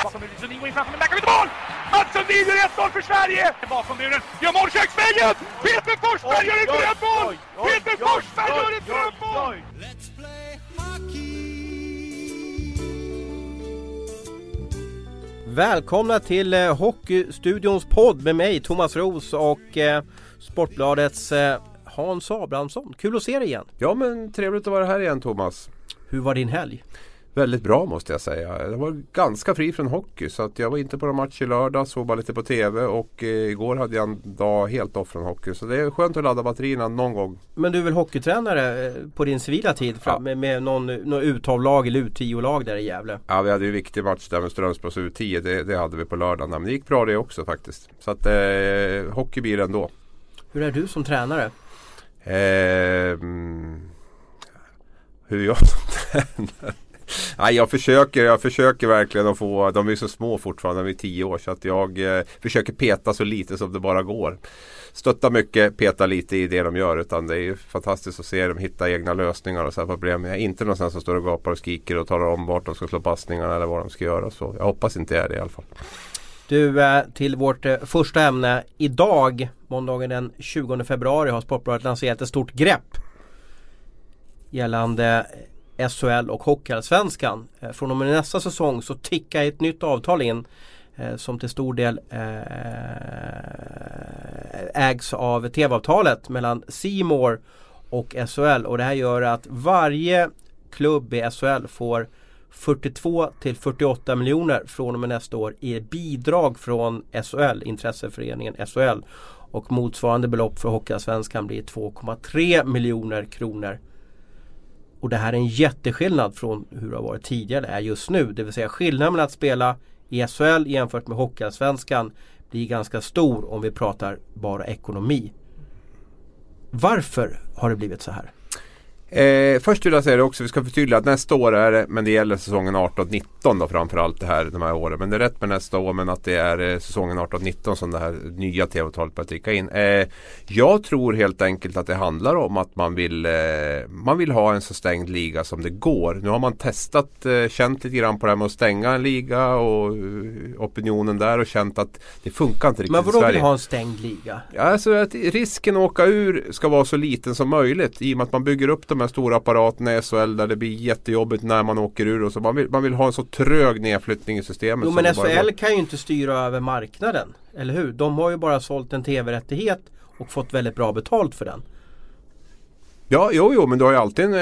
bakom muren. Sundin går in framför, men där kan vi inte mål! Mats Sundin gör 1-0 för Sverige! Bakom muren, gör mål köksvägen! Peter Forsberg gör ett drömmål! Peter Forsberg gör ett drömmål! Let's play hockey! Välkomna till Hockeystudions podd med mig, Thomas Roos, och Sportbladets Hans Abrahamsson. Kul att se dig igen. Ja, men trevligt att vara här igen, Thomas. Hur var din helg? Väldigt bra, måste jag säga. Jag var ganska fri från hockey, så att jag var inte på någon match i lördag, såg bara lite på tv, och igår hade jag en dag helt off från hockey. Så det är skönt att ladda batterierna någon gång. Men du är väl hockeytränare på din civila tid med någon U12-lag eller U10-lag där i Gävle? Ja, vi hade ju en viktig match där med Strömsbros U10, det hade vi på lördagen. Men det gick bra det också faktiskt. Så att hockey blir det ändå. Hur är du som tränare? Hur jag som tränare? Nej, jag försöker verkligen att få, de är så små fortfarande, de är 10 år, så att jag försöker peta så lite som det bara går. Stötta mycket, peta lite i det de gör, utan det är ju fantastiskt att se dem hitta egna lösningar och så här problem. Jag är inte någonstans som står och gapar och skriker och talar om vart de ska slå passningarna eller vad de ska göra, så jag hoppas inte jag är det i alla fall. Du, till vårt första ämne idag, måndagen den 20 februari, har Sportbladet lanserat ett stort grepp gällande SHL och Hockeyallsvenskan. Från och med nästa säsong så tickar ett nytt avtal in som till stor del ägs av tv-avtalet mellan C More och SHL, och det här gör att varje klubb i SHL får 42 till 48 miljoner från och med nästa år i bidrag från SHL, intresseföreningen SHL, och motsvarande belopp för Hockeyallsvenskan blir 2,3 miljoner kronor. Och det här är en jätteskillnad från hur det har varit tidigare är just nu. Det vill säga skillnaden mellan att spela i SHL jämfört med Hockeyallsvenskan blir ganska stor om vi pratar bara ekonomi. Varför har det blivit så här? Först vill jag säga det också, vi ska förtydliga att nästa år är det, men det gäller säsongen 18-19 då framförallt de här åren, men det är rätt med nästa år, men att det är säsongen 18-19 som det här nya tv-avtalet börjar ticka in. Jag tror helt enkelt att det handlar om att man vill ha en så stängd liga som det går. Nu har man testat, känt lite grann på det här med att stänga en liga och opinionen där, och känt att det funkar inte riktigt. Men vadå i Sverige. Vill ha en stängd liga? Ja, alltså att risken att åka ur ska vara så liten som möjligt, i och med att man bygger upp de här stora apparaterna i SHL där det blir jättejobbigt när man åker ur, och så man vill ha en så trög nedflyttning i systemet. Jo, men SHL kan ju inte styra över marknaden, eller hur? De har ju bara sålt en tv-rättighet och fått väldigt bra betalt för den. Ja, jo, men du har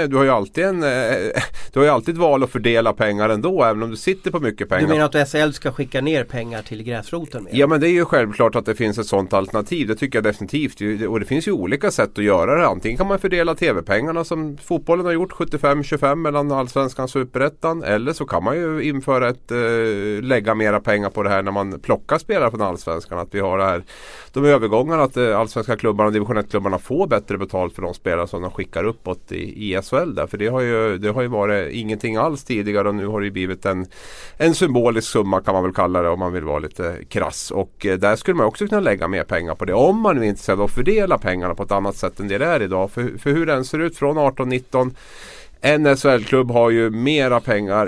ju alltid ett val att fördela pengar ändå, även om du sitter på mycket pengar. Du menar att SHL ska skicka ner pengar till gräsroten? Med? Ja, men det är ju självklart att det finns ett sånt alternativ. Det tycker jag definitivt. Och det finns ju olika sätt att göra det. Antingen kan man fördela tv-pengarna som fotbollen har gjort, 75-25 mellan Allsvenskan och Superettan. Eller så kan man ju införa lägga mera pengar på det här när man plockar spelare från Allsvenskan. Att vi har det här, de övergångarna, att allsvenska klubbarna och division 1-klubbarna får bättre betalt för de spelare som de skickar uppåt i SHL där. För det har ju varit ingenting alls tidigare, och nu har det blivit en symbolisk summa, kan man väl kalla det, om man vill vara lite krass. Och där skulle man också kunna lägga mer pengar på det, om man nu är intresserad av att fördela pengarna på ett annat sätt än det är idag. För hur den ser ut från 18-19, en SHL-klubb har ju mera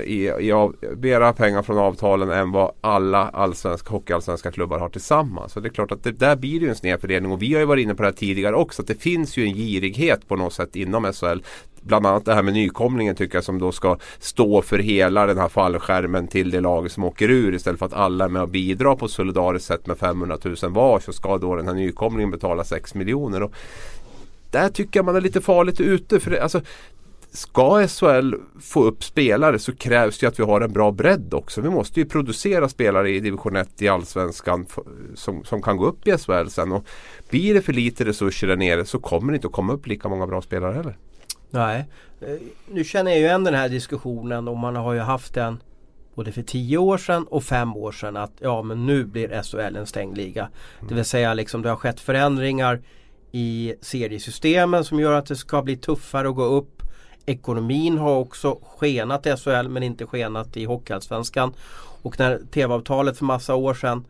pengar från avtalen än vad alla hockeyallsvenska klubbar har tillsammans. Så det är klart att det där blir ju en snedfördelning, och vi har ju varit inne på det här tidigare också, att det finns ju en girighet på något sätt inom SHL. Bland annat det här med nykomlingen, tycker jag, som då ska stå för hela den här fallskärmen till det laget som åker ur, istället för att alla är med och bidrar på ett solidariskt sätt med 500 000 var, så ska då den här nykomlingen betala 6 miljoner. Och där tycker jag man är lite farligt ute, för alltså, ska SHL få upp spelare så krävs det att vi har en bra bredd också. Vi måste ju producera spelare i division 1 i Allsvenskan som kan gå upp i SHL sen, och blir det för lite resurser där nere så kommer det inte att komma upp lika många bra spelare heller. Nej, nu känner jag ju igen den här diskussionen, och man har ju haft den både för 10 år sedan och 5 år sedan, att ja, men nu blir SHL en stängd liga. Det vill säga liksom, det har skett förändringar i seriesystemen som gör att det ska bli tuffare att gå upp. Ekonomin har också skenat i SHL, men inte skenat i Hockeyallsvenskan. Och när tv-avtalet för massa år sedan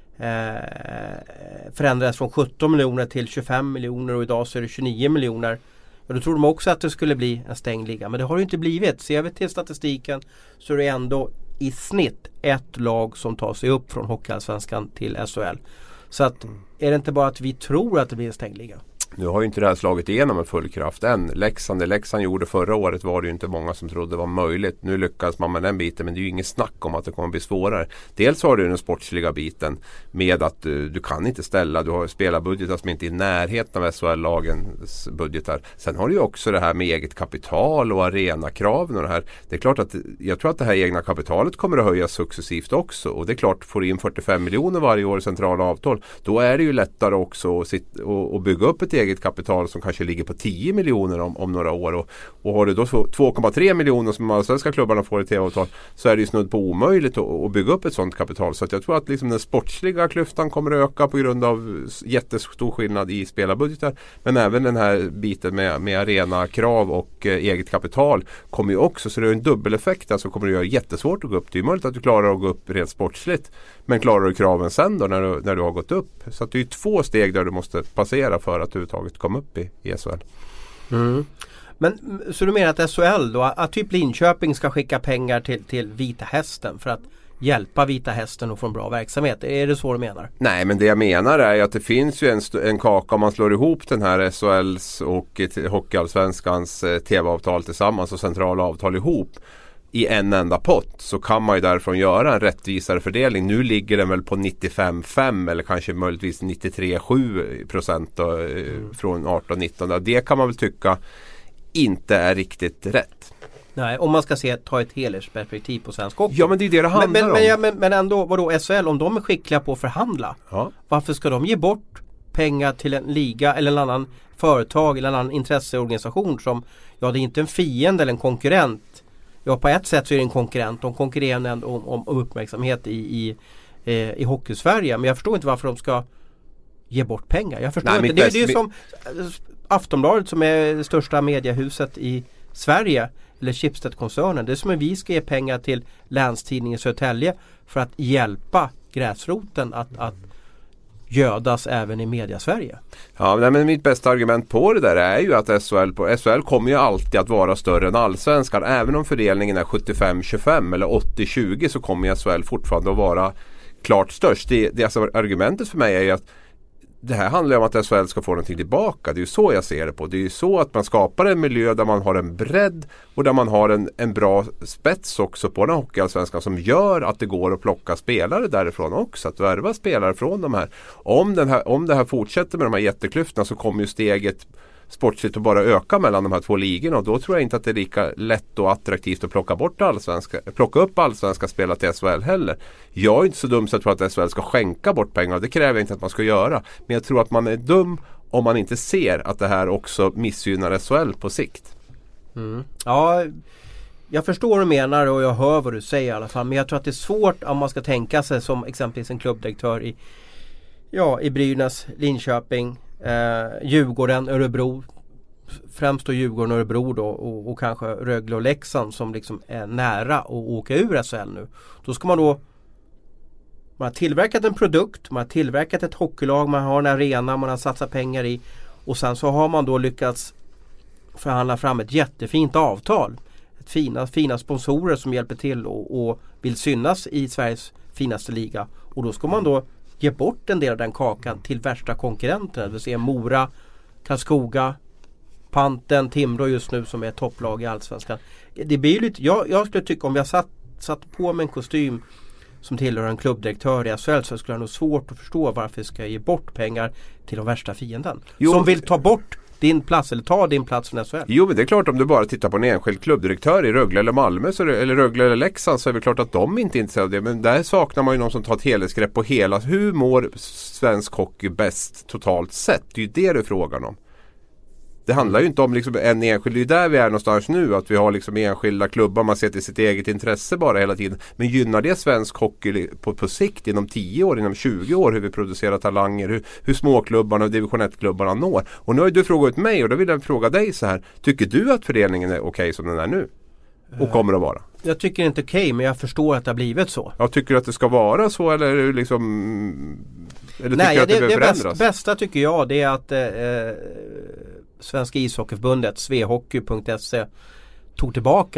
förändrades från 17 miljoner till 25 miljoner, och idag så är det 29 miljoner. Och då tror de också att det skulle bli en stängd liga, men det har det inte blivit. Ser vi till statistiken så är det ändå i snitt ett lag som tar sig upp från Hockeyallsvenskan till SHL. Så att är det inte bara att vi tror att det blir en stängd liga? Nu har ju inte det här slagit igenom med full kraft än. Det Leksand gjorde förra året var det ju inte många som trodde var möjligt. Nu lyckas man med den biten, men det är ju ingen snack om att det kommer bli svårare. Dels har du den sportsliga biten med att du kan inte ställa, du har spelarbudgetar som inte är i närheten av SHL-lagens budgetar. Sen har du ju också det här med eget kapital och arenakraven och det här. Det är klart att jag tror att det här egna kapitalet kommer att höjas successivt också. Och det är klart, får du in 45 miljoner varje år i centrala avtal, då är det ju lättare också att bygga upp ett eget kapital som kanske ligger på 10 miljoner om några år och har du då 2,3 miljoner som de svenska klubbarna får i tv-avtal, så är det ju snudd på omöjligt att bygga upp ett sådant kapital. Så att jag tror att liksom den sportsliga klyftan kommer att öka på grund av jättestor skillnad i spelarbudgetar, men även den här biten med arenakrav och eget kapital kommer ju också, så det är en dubbeleffekt, alltså kommer det göra jättesvårt att gå upp. Det är möjligt att du klarar att gå upp rent sportsligt, men klarar du kraven sen då när du har gått upp? Så att det är 2 steg där du måste passera för att du komma upp i SHL. Mm. Men så du menar att SHL då, att typ Linköping ska skicka pengar till Vita Hästen för att hjälpa Vita Hästen att få en bra verksamhet? Är det så du menar? Nej, men det jag menar är att det finns ju en kaka om man slår ihop den här SHLs och Hockeyallsvenskans tv-avtal tillsammans och centrala avtal ihop i en enda pott, så kan man ju därifrån göra en rättvisare fördelning. Nu ligger den väl på 95,5 eller kanske möjligtvis 93,7% från 18-19. Det kan man väl tycka inte är riktigt rätt. Nej, om man ska ta ett helhetsperspektiv på svensk hockey. Ja, men det är det handlar om. Men ändå, vadå, SHL, om de är skickliga på att förhandla, varför ska de ge bort pengar till en liga eller en annan företag eller en annan intresseorganisation som, det är inte en fiende eller en konkurrent. Ja, på ett sätt så är det en konkurrent. De konkurrerar om uppmärksamhet i Hockeysverige. Men jag förstår inte varför de ska ge bort pengar. Jag förstår inte. Det är ju som Aftonbladet som är det största mediehuset i Sverige. Eller Schibsted-koncernen. Det är som att vi ska ge pengar till Länstidningen Södertälje för att hjälpa gräsroten att gödas även i media-Sverige. Ja, men mitt bästa argument på det där är ju att SHL kommer ju alltid att vara större än allsvenskan. Även om fördelningen är 75-25 eller 80-20, så kommer ju SHL fortfarande att vara klart störst. Alltså, argumentet för mig är ju att det här handlar om att SHL ska få någonting tillbaka. Det är ju så jag ser det på. Det är ju så att man skapar en miljö där man har en bredd och där man har en bra spets också på den hockeyallsvenskan som gör att det går att plocka spelare därifrån också. Att värva spelare från de här. Om det här fortsätter med de här jätteklyftorna, så kommer ju steget sportsligt att bara öka mellan de här 2 ligorna, och då tror jag inte att det är lika lätt och attraktivt att plocka upp allsvenska spelare till SHL heller. Jag är inte så dum så att jag tror att SHL ska skänka bort pengar, det kräver jag inte att man ska göra, men jag tror att man är dum om man inte ser att det här också missgynnar SHL på sikt. Ja, jag förstår vad du menar och jag hör vad du säger i alla fall, men jag tror att det är svårt om man ska tänka sig som exempelvis en klubbdirektör i Brynäs, Linköping, Djurgården, Örebro, främst då Djurgården och Örebro då, och kanske Rögle och Leksand som liksom är nära att åka ur SHL nu. Då ska man har tillverkat en produkt, man har tillverkat ett hockeylag, man har en arena, man har satsat pengar i, och sen så har man då lyckats förhandla fram ett jättefint avtal. Fina sponsorer som hjälper till och vill synas i Sveriges finaste liga, och då ska man då ge bort en del av den kakan till värsta konkurrenterna. Det vill säga Mora, Karlskoga, Panten, Timrå just nu som är topplag i allsvenskan. Det blir lite, jag skulle tycka om jag satt på med en kostym som tillhör en klubbdirektör i SHL, så skulle jag nog svårt att förstå varför jag ska ge bort pengar till de värsta fienden. Som vill ta bort din plats eller ta din plats från SHL. Jo, men det är klart, om du bara tittar på en enskild klubbdirektör i Rögle eller Malmö eller Rögle eller Leksand, så är det klart att de inte är intresserade av det. Men där saknar man ju någon som tar ett helhetsgrepp på hela. Hur mår svensk hockey bäst totalt sett? Det är ju det du är frågan om. Det handlar ju inte om liksom en enskild, det är där vi är någonstans nu, att vi har liksom enskilda klubbar, man ser till sitt eget intresse bara hela tiden. Men gynnar det svensk hockey på sikt inom 10 år, inom 20 år, hur vi producerar talanger, hur småklubbarna och division 1-klubbarna når? Och nu har du frågat mig, och då vill jag fråga dig så här: tycker du att fördelningen är okej som den är nu? Och kommer att vara? Jag tycker inte okej, men jag förstår att det har blivit så. Jag tycker att det ska vara så, eller liksom... Eller nej, att det bästa tycker jag, det är att Svenska ishockeyförbundet, svehockey.se, tog tillbaka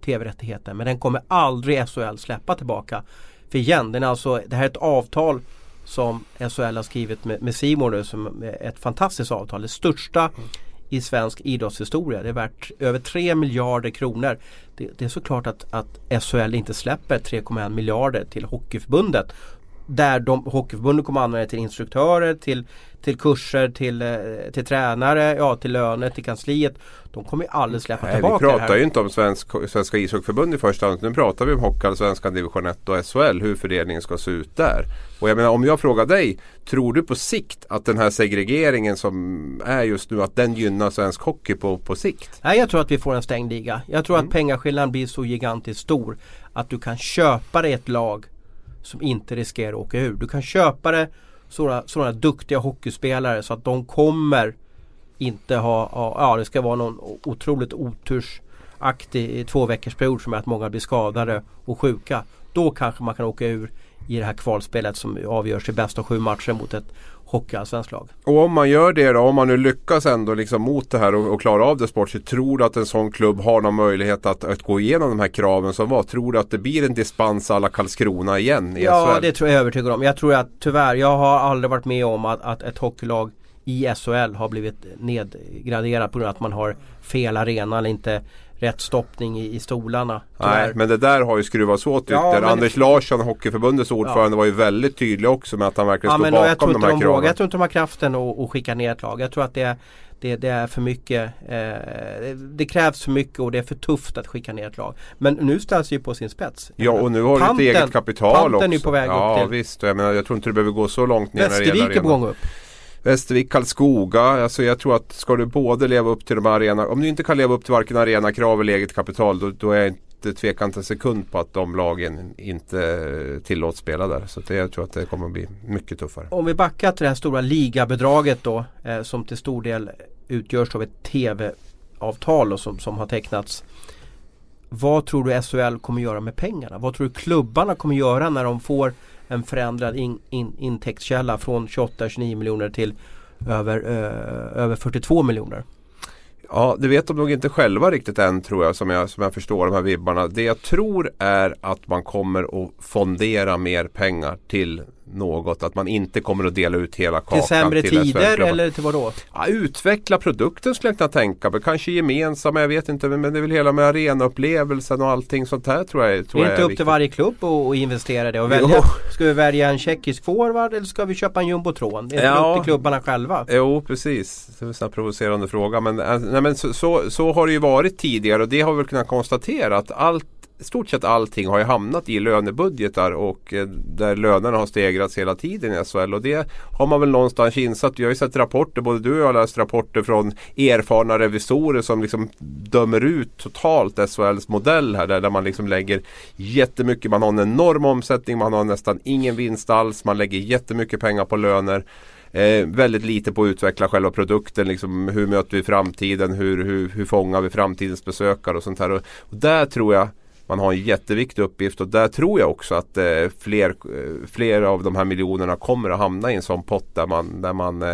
tv-rättigheten. Men den kommer aldrig SHL släppa tillbaka. För igen, det här är ett avtal som SHL har skrivit med C More, som är ett fantastiskt avtal. Det största i svensk idrottshistoria. Det är värt över 3 miljarder kronor. Det är såklart att SHL inte släpper 3,1 miljarder till Hockeyförbundet. Där Hockeyförbundet kommer använda till instruktörer, till kurser, till tränare, till löner, till kansliet. De kommer aldrig släppa tillbaka. Vi pratar ju inte om Svenska ishockeyförbund i första hand. Nu pratar vi om Hockeyallsvenskan division 1 och SHL, hur fördelningen ska se ut där. Och jag menar, om jag frågar dig, tror du på sikt att den här segregeringen som är just nu, att den gynnar svensk hockey på sikt? Nej, jag tror att vi får en stängd liga. Jag tror att pengaskillnaden blir så gigantiskt stor att du kan köpa dig ett lag som inte riskerar att åka ur. Du kan köpa det sådana duktiga hockeyspelare så att de kommer inte det ska vara någon otroligt otursaktig 2 veckors period som är att många blir skadade och sjuka. Då kanske man kan åka ur i det här kvalspelet som avgörs i bästa 7 matcher mot ett hockeyallsvenskt lag. Och om man gör det då, om man nu lyckas ändå liksom mot det här och klara av det sportsligt, tror du att en sån klubb har någon möjlighet att gå igenom de här kraven som var? Tror du att det blir en dispens alla Karlskrona igen i Ja, SHL? det tror jag övertygad om. Jag tror att tyvärr, jag har aldrig varit med om att ett hockeylag i SHL har blivit nedgraderat på grund av att man har fel arena eller inte rätt stoppning i stolarna. Nej, men det där har ju skruvats åt ytterligare. Anders Larsson, Hockeyförbundets ordförande, var ju väldigt tydlig också med att han verkligen står bakom de här kraven. Jag tror inte de har kraften att skicka ner ett lag. Jag tror att det är för mycket. Det krävs för mycket och det är för tufft att skicka ner ett lag. Men nu ställs ju på sin spets. Ja, och nu har du ett eget kapital också. Är på väg upp till. Visst. Jag tror inte du behöver gå så långt ner. Västervik är på gång upp. Västervik, Karlskoga, alltså jag tror att ska du både leva upp till de arena, om du inte kan leva upp till varken arenakrav eller eget kapital, då är jag inte tvekant en sekund på att de lagen inte tillåts spela där. Så jag tror att det kommer att bli mycket tuffare. Om vi backar till det här stora ligabedraget då, som till stor del utgörs av ett tv-avtal och som har tecknats. Vad tror du SHL kommer göra med pengarna? Vad tror du klubbarna kommer göra när de får en förändrad intäktskälla från 28-29 miljoner till över 42 miljoner? Ja, det vet de nog inte själva riktigt än, tror jag, som jag förstår de här vibbarna. Det jag tror är att man kommer att fondera mer pengar till något, att man inte kommer att dela ut hela kakan. Till sämre tider eller till vad då? Ja, utveckla produkten skulle jag kunna tänka på. Kanske gemensamma, jag vet inte, men det är väl hela med arenaupplevelsen och allting sånt här tror jag är viktigt. Det är inte upp till varje klubb att investera det och välja. Ska vi välja en tjeckisk forward eller ska vi köpa en jumbotron? Det är inte upp till klubbarna själva. Jo, precis. Det är en sån här provocerande fråga. Men så har det ju varit tidigare och det har vi väl kunnat konstatera att stort sett allting har ju hamnat i lönebudgetar och där lönerna har stegrats hela tiden i SHL och det har man väl någonstans insatt. Jag har ju sett rapporter, både du och jag har läst rapporter från erfarna revisorer som liksom dömer ut totalt SHLs modell här där man liksom lägger jättemycket, man har en enorm omsättning, man har nästan ingen vinst alls, man lägger jättemycket pengar på löner. Väldigt lite på att utveckla själva produkten, liksom, hur möter vi framtiden, hur fångar vi framtidens besökare och sånt här och där tror jag man har en jätteviktig uppgift och där tror jag också att fler av de här miljonerna kommer att hamna i en sån pott där man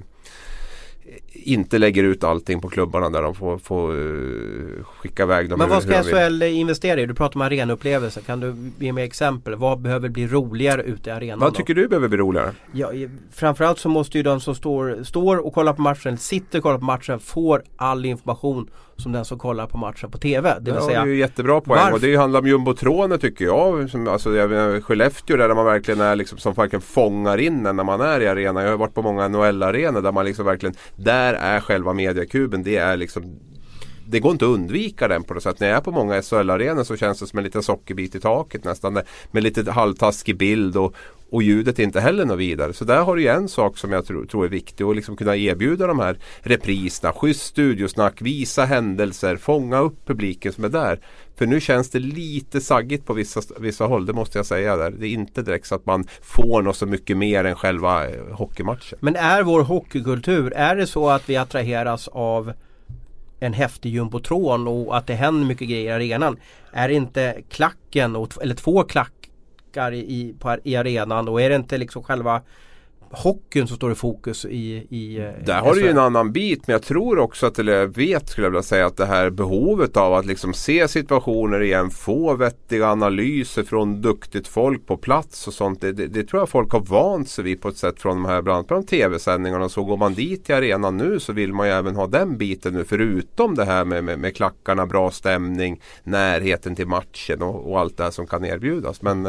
inte lägger ut allting på klubbarna där de får skicka iväg dem. Men vad ska SHL investera i? Du pratar om arenaupplevelser. Kan du ge mig exempel? Vad behöver bli roligare ute i arenan? Vad tycker du behöver bli roligare? Ja, framförallt så måste ju de som står och kollar på matchen, sitter och kollar på matchen, får all information som den som kollar på matchen på tv. Det vill säga, det är ju jättebra poäng och det handlar om jumbotroner tycker jag. Skellefteå där man verkligen är liksom, som verkligen fångar in när man är i arena. Jag har varit på många NHL-arenor där man liksom verkligen, där är själva mediakuben, det är liksom, det går inte att undvika den på något sätt. När jag är på många SHL-arenor så känns det som en liten sockerbit i taket nästan, med lite halvtaskig bild och ljudet är inte heller något vidare. Så där har du ju en sak som jag tror är viktig, att liksom kunna erbjuda de här repriserna, schysst studiosnack, visa händelser, fånga upp publiken som är där. För nu känns det lite saggigt på vissa håll, det måste jag säga där. Det är inte direkt så att man får något så mycket mer än själva hockeymatchen. Men är vår hockeykultur, är det så att vi attraheras av en häftig jumbotron och att det händer mycket grejer i arenan? Är det inte klacken eller 2 klackar i arenan, och är det inte liksom själva hockeyn som står i fokus i där har du ju en annan bit, men jag tror också att, eller jag vet skulle jag vilja säga, att det här behovet av att liksom se situationer igen, få vettiga analyser från duktigt folk på plats och sånt, det tror jag folk har vant sig vid på ett sätt från de här bland annat på de tv-sändningarna. Så går man dit i arenan nu så vill man ju även ha den biten nu, förutom det här med klackarna, bra stämning, närheten till matchen och allt det här som kan erbjudas. Men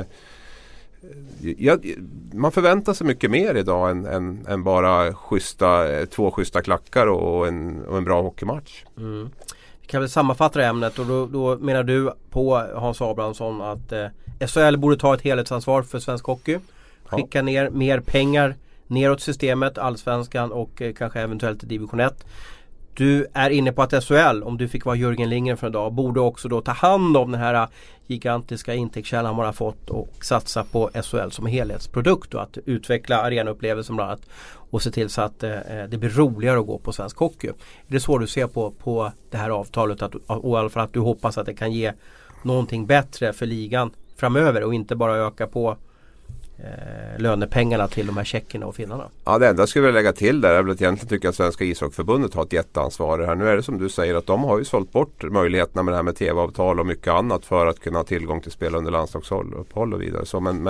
man förväntar sig mycket mer idag än bara två schyssta klackar och en bra hockeymatch. Vi kan väl sammanfatta det ämnet, och då menar du på Hans Abrahamsson att SHL borde ta ett helhetsansvar för svensk hockey, skicka ner mer pengar neråt systemet, allsvenskan och kanske eventuellt division 1. Du är inne på att SHL, om du fick vara Jörgen Lindgren för en dag, borde också då ta hand om den här gigantiska intäktskällan man har fått och satsa på SHL som helhetsprodukt och att utveckla arenaupplevelsen bland annat och se till så att det blir roligare att gå på svensk hockey. Är det så du ser på det här avtalet, och i alla fall att du hoppas att det kan ge någonting bättre för ligan framöver och inte bara öka på lönepengarna till de här tjeckerna och finnarna? Ja, det enda skulle jag lägga till där är väl att egentligen tycker att Svenska ishockeyförbundet har ett jätteansvar här. Nu är det som du säger att de har ju sålt bort möjligheterna med det här med tv-avtal och mycket annat för att kunna ha tillgång till spel under landslagsuppehåll och vidare.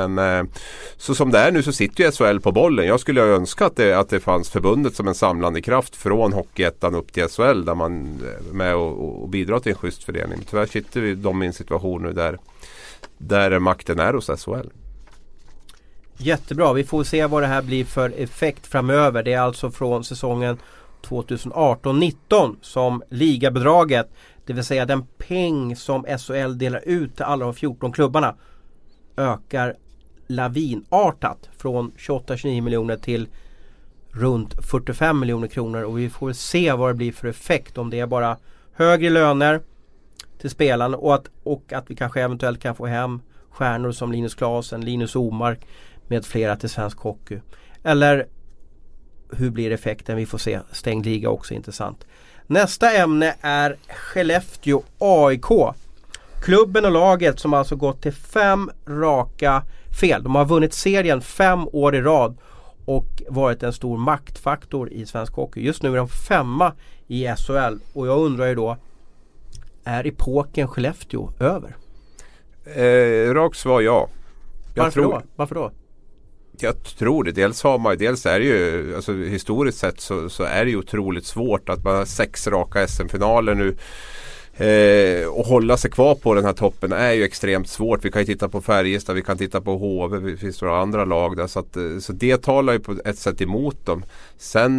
Så som det är nu så sitter ju SHL på bollen. Jag skulle önska att det fanns förbundet som en samlande kraft från Hockeyettan upp till SHL där man är med och bidrar till en schysst fördelning. Tyvärr sitter vi de i en situation nu där makten är hos SHL. Jättebra, vi får se vad det här blir för effekt framöver. Det är alltså från säsongen 2018-19 som ligabedraget, det vill säga den peng som SHL delar ut till alla de 14 klubbarna, ökar lavinartat från 28-29 miljoner till runt 45 miljoner kronor, och vi får se vad det blir för effekt, om det är bara högre löner till spelarna och att vi kanske eventuellt kan få hem stjärnor som Linus Klasen, Linus Omark med flera till svensk hockey. Eller hur blir effekten? Vi får se. Stängd liga också intressant. Nästa ämne är Skellefteå AIK. Klubben och laget som alltså gått till 5 raka fel. De har vunnit serien 5 år i rad och varit en stor maktfaktor i svensk hockey. Just nu är de 5:a i SHL, och jag undrar ju då, är epoken Skellefteå över? Rakt svar ja. Varför då? Jag tror det. Dels är det ju, alltså historiskt sett så är det ju otroligt svårt att man har 6 raka SM-finaler nu. Och hålla sig kvar på den här toppen är ju extremt svårt. Vi kan ju titta på Färjestad, vi kan titta på HV, det finns några andra lag där. Så det talar ju på ett sätt emot dem. Sen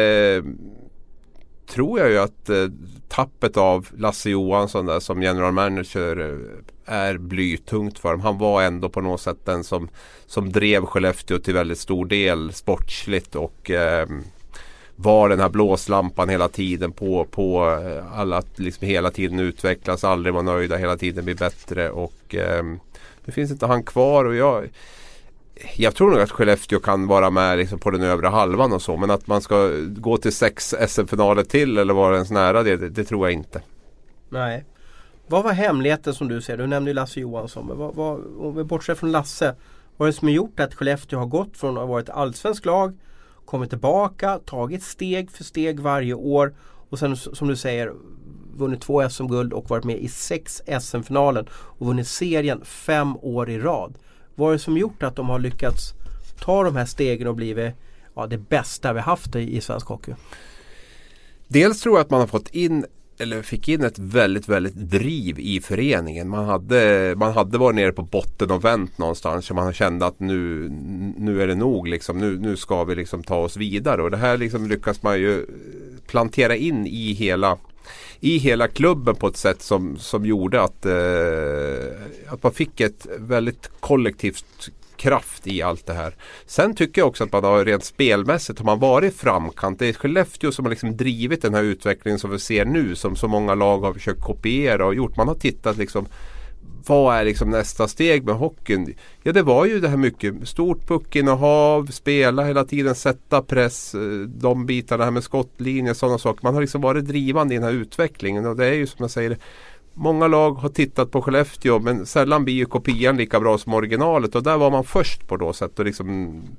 tror jag ju att tappet av Lasse Johansson där som general manager är blytungt för dem. Han var ändå på något sätt den som drev Skellefteå till väldigt stor del sportsligt och var den här blåslampan hela tiden på alla att liksom hela tiden utvecklas, aldrig vara nöjda, hela tiden bli bättre, och det finns inte han kvar, och jag tror nog att Skellefteå kan vara med liksom på den övre halvan och så, men att man ska gå till 6 SM-finaler till eller vara ens nära det tror jag inte. Nej. Vad var hemligheten som du ser? Du nämnde ju Lasse Johansson, men om vi bortser från Lasse, vad är det som har gjort att Skellefteå har gått från att ha varit allsvensk lag, kommit tillbaka, tagit steg för steg varje år och sen som du säger vunnit 2 SM-guld och varit med i 6 SM-finalen och vunnit serien 5 år i rad? Vad är det som gjort att de har lyckats ta de här stegen och blivit det bästa vi haft i svensk hockey? Dels tror jag att man har fick in ett väldigt, väldigt driv i föreningen. Man hade varit nere på botten och vänt någonstans, så man kände att nu är det nog liksom, nu ska vi liksom ta oss vidare, och det här liksom lyckas man ju plantera in i hela klubben på ett sätt som gjorde att man fick ett väldigt kollektivt kraft i allt det här. Sen tycker jag också att man har rent spelmässigt har man varit framkant. Det är Skellefteå som har liksom drivit den här utvecklingen som vi ser nu, som så många lag har försökt kopiera och gjort. Man har tittat liksom, vad är liksom nästa steg med hockeyn? Ja, det var ju det här mycket stort puckinnehav, spela hela tiden, sätta press, de bitarna här med skottlinjer, sådana saker. Man har liksom varit drivande i den här utvecklingen, och det är ju som jag säger, många lag har tittat på Skellefteå, men sällan blir ju kopian lika bra som originalet, och där var man först på då sätt och liksom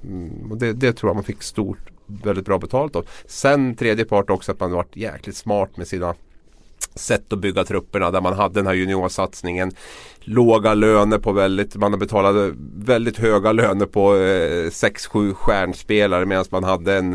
Och det tror jag man fick väldigt bra betalt av. Sen tredje part också att man varit jäkligt smart med sina sätt att bygga trupperna, där man hade den här juniorsatsningen, låga löner på man betalade väldigt höga löner på 6-7 stjärnspelare, medan man hade en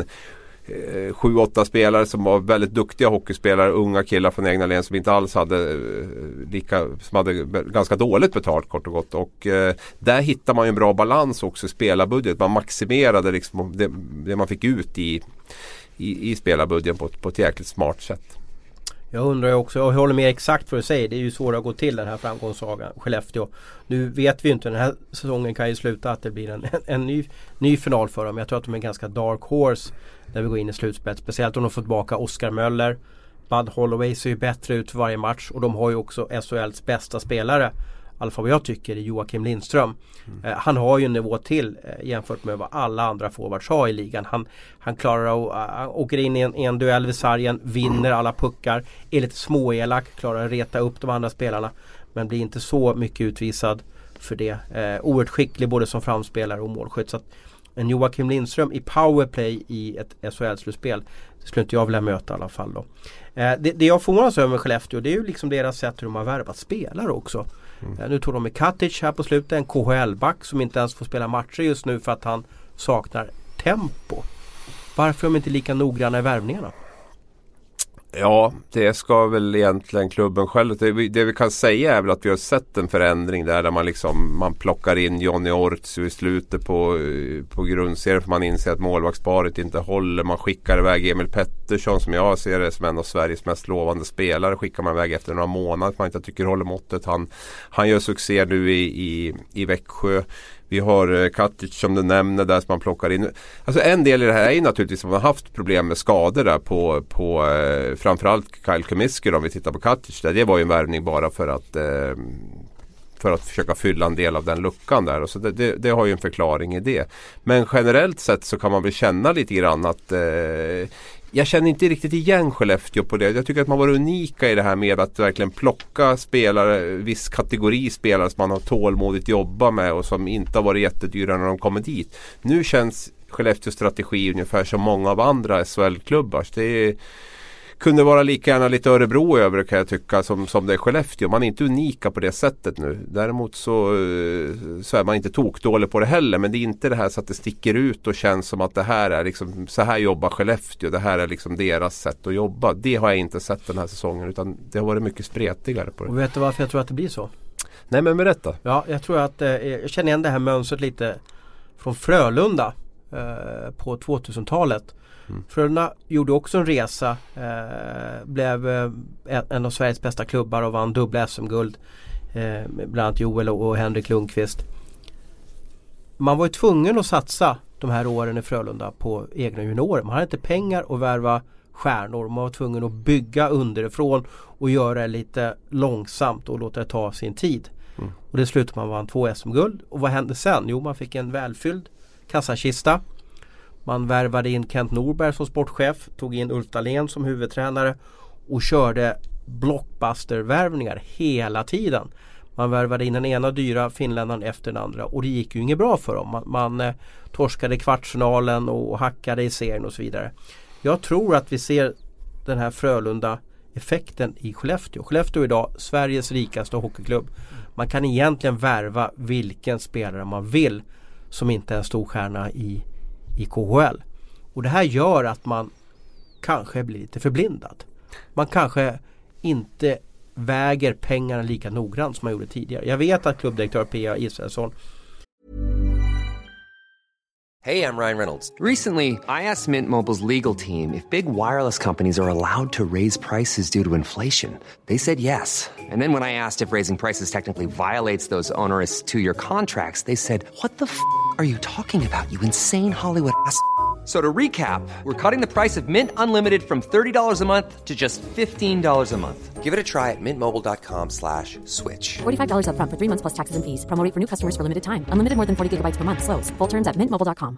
7-8 spelare som var väldigt duktiga hockeyspelare, unga killar från egna län som inte alls hade som hade ganska dåligt betalt kort och gott, och där hittar man ju en bra balans också i spelarbudget. Man maximerade liksom det man fick ut i spelarbudgeten på ett jäkligt smart sätt. Jag undrar också, jag håller med exakt för att säga, det är ju svårt att gå till den här framgångssagan Skellefteå. Nu vet vi ju inte, den här säsongen kan ju sluta att det blir en ny final för dem. Jag tror att de är en ganska dark horse när vi går in i slutspelet. Speciellt om de får tillbaka Oskar Möller. Bud Holloway ser ju bättre ut för varje match, och de har ju också SHLs bästa spelare. I alla fall vad jag tycker är Joakim Lindström. Han har ju en nivå till jämfört med vad alla andra forwards har i ligan. Han klarar att åker in i en duell vid sargen, vinner alla puckar, är lite småelak, klarar att reta upp de andra spelarna, men blir inte så mycket utvisad för det. Oerhört skicklig både som framspelare och målskytt. Så att en Joakim Lindström i powerplay i ett SHL-slutspel, det skulle inte jag vilja möta i alla fall då. Det jag förvånas över med Skellefteå, det är ju liksom deras sätt hur de har värvat spelare också. Nu tog de med Katic här på slutet, en KHL-back som inte ens får spela matcher just nu för att han saknar tempo. Varför är de inte lika noggranna i värvningarna? Ja, det ska väl egentligen klubben själv. Det vi kan säga är väl att vi har sett en förändring där man plockar in Johnny Orts i slutet på grundserien, för man inser att målvaktsparet inte håller. Man skickar iväg Emil Pettersson, som jag ser det som en av Sveriges mest lovande spelare, skickar man iväg efter några månader man inte tycker håller måttet. Han gör succé nu i Växjö. Vi har Katic som du nämner där som man plockar in. Alltså en del i det här är naturligtvis att man har haft problem med skador där på framförallt Kyle Komisker, om vi tittar på Katic där. Det var ju en värvning bara för att försöka fylla en del av den luckan där. Och så det har ju en förklaring i det. Men generellt sett så kan man väl känna lite grann att jag känner inte riktigt igen Skellefteå på det. Jag tycker att man var unika i det här med att verkligen plocka spelare, viss kategori spelare som man har tålmodigt jobba med och som inte har varit jättedyra när de kommer dit. Nu känns Skellefteås strategi ungefär som många av andra SHL-klubbar. Det kunde vara lika gärna lite Örebro över, kan jag tycka, som det är Skellefteå. Man är inte unika på det sättet nu. Däremot så är man inte tokdålig på det heller. Men det är inte det här så att det sticker ut och känns som att det här är liksom, så här jobbar Skellefteå. Det här är liksom deras sätt att jobba. Det har jag inte sett den här säsongen, utan det har varit mycket spretigare på det. Och vet du varför jag tror att det blir så? Nej, men berätta. Ja, jag tror att jag känner igen det här mönstret lite från Frölunda på 2000-talet. Frölunda gjorde också en resa, blev en av Sveriges bästa klubbar och vann dubbla SM-guld, bland annat Joel och Henrik Lundqvist. Man var ju tvungen att satsa de här åren i Frölunda på egna juniorer. Man hade inte pengar att värva stjärnor. Man var tvungen att bygga underifrån och göra det lite långsamt och låta det ta sin tid. Och det slutade man vann 2 SM-guld. Och vad hände sen? Jo, man fick en välfylld kassakista. Man värvade in Kent Norberg som sportchef, tog in Ulf Dahlén som huvudtränare och körde blockbuster-värvningar hela tiden. Man värvade in den ena dyra finländaren efter den andra, och det gick ju inget bra för dem. Man torskade kvartsfinalen och hackade i serien och så vidare. Jag tror att vi ser den här Frölunda-effekten i Skellefteå. Skellefteå är idag Sveriges rikaste hockeyklubb. Man kan egentligen värva vilken spelare man vill som inte är en stor stjärna i KHL. Och det här gör att man kanske blir lite förblindad. Man kanske inte väger pengarna lika noggrant som man gjorde tidigare. Jag vet att klubbdirektör P.A. Israelsson. Hey, I'm Ryan Reynolds. Recently, I asked Mint Mobile's legal team if big wireless companies are allowed to raise prices due to inflation. They said yes. And then when I asked if raising prices technically violates those onerous 2-year contracts, they said, "What the f*** are you talking about, you insane Hollywood ass?" So to recap, we're cutting the price of Mint Unlimited from $30 a month to just $15 a month. Give it a try at mintmobile.com/switch. $45 up front for 3 months plus taxes and fees. Promo rate for new customers for limited time. Unlimited more than 40 gigabytes per month. Slows full terms at mintmobile.com.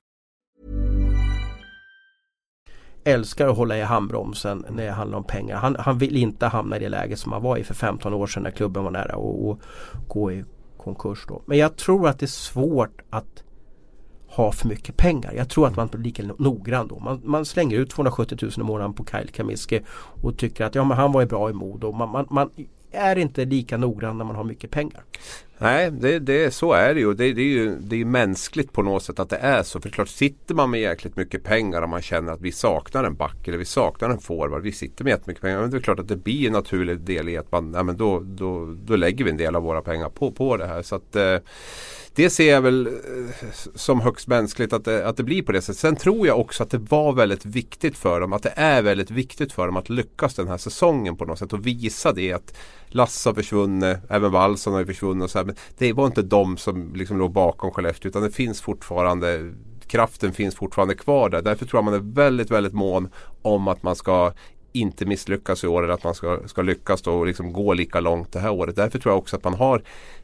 Älskar att hålla i handbromsen när det handlar om pengar. Han vill inte hamna i det läget som han var i för 15 år sedan när klubben var nära och gå i konkurs då. Men jag tror att det är svårt att ha för mycket pengar. Jag tror att man blir lika noggrann då. Man slänger ut 270 000 i månaden på Kyle Kaminski och tycker att men han var ju bra i Modo. Man är inte lika noggrann när man har mycket pengar. Nej, så är det ju. Det är ju mänskligt på något sätt att det är så. För klart, sitter man med jäkligt mycket pengar och man känner att vi saknar en back eller vi saknar en forward, vi sitter med jättemycket pengar, men det är klart att det blir en naturlig del i att man, då lägger vi en del av våra pengar på det här. Så att det ser jag väl som högst mänskligt att det blir på det sättet. Sen tror jag också att det var väldigt viktigt för dem, att det är väldigt viktigt för dem att lyckas den här säsongen på något sätt och visa det att Lasse har försvunnit, även Wallson har försvunnit och så här, men det var inte de som liksom låg bakom Skellefteå, utan det finns fortfarande, kraften finns fortfarande kvar där. Därför tror jag man är väldigt, väldigt mån om att man ska inte misslyckas i år, eller att man ska lyckas då och liksom gå lika långt det här året. Därför tror jag också att man har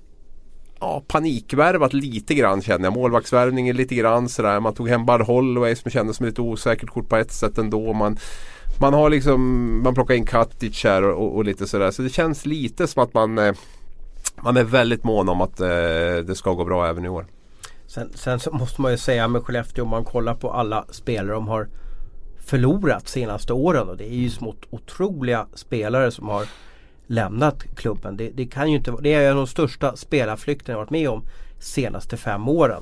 panikvärvat lite grann, känner jag. Målvaktsvärvningen lite grann sådär. Man tog hem Bud Holloway som kändes som ett osäkert kort på ett sätt ändå. Man har liksom, man plockar in Katic här och lite sådär. Så det känns lite som att man är väldigt mån om att det ska gå bra även i år. Sen så måste man ju säga med Skellefteå, om man kollar på alla spelare de har förlorat senaste åren, och det är ju smått otroliga spelare som har lämnat klubben. Det kan ju inte, det är en av de största spelarflykten jag varit med om senaste 5 åren.